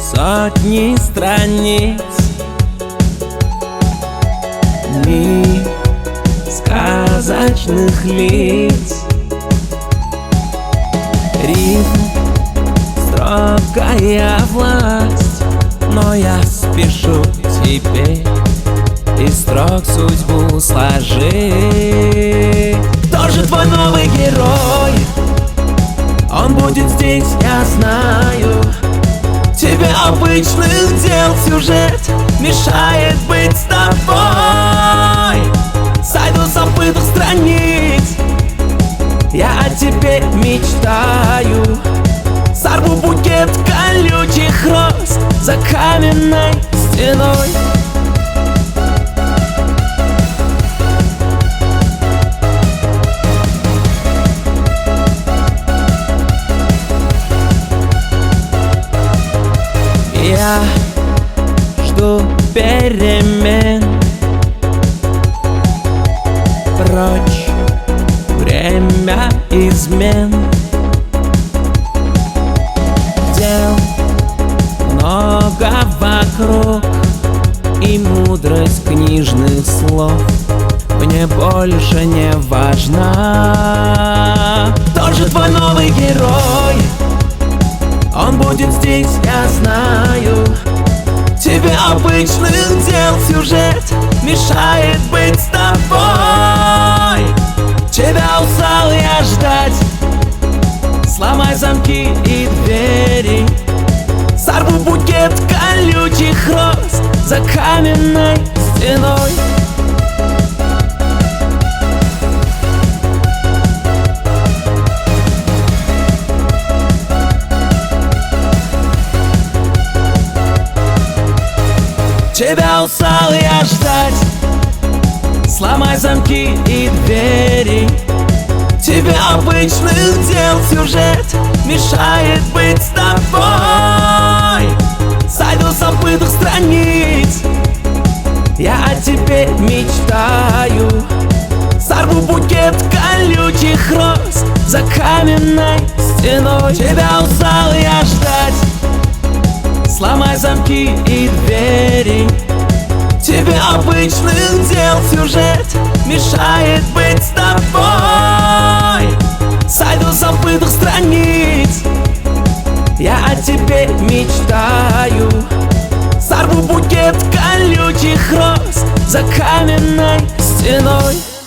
Сотни страниц, мир сказочных лиц, ритм, строгая власть. Но я спешу теперь из строк судьбу сложить. Тоже твой новый герой, он будет здесь, я знаю. Тебе обычных дел сюжет мешает быть с тобой. Сойду с забытых страниц, я о тебе мечтаю. Сорву букет колючих роз за каменной стеной. Я жду перемен, прочь время измен. Дел много вокруг, и мудрость книжных слов мне больше не важна. Тоже твой новый герой, он будет здесь, я знаю. Тебе обычных дел сюжет мешает быть с тобой. Тебя устал я ждать, сломай замки и двери. Сорву букет колючих роз за каменной стеной. Тебя устал я ждать, сломай замки и двери. Тебе обычных дел сюжет мешает быть с тобой. Сойду с забытых страниц, я о тебе мечтаю. Сорву букет колючих роз за каменной стеной. Тебя устал я ждать, сломай замки и двери. Тебе обычных дел сюжет мешает быть с тобой. Сойду с забытых страниц, я о тебе мечтаю. Сорву букет колючих роз за каменной стеной.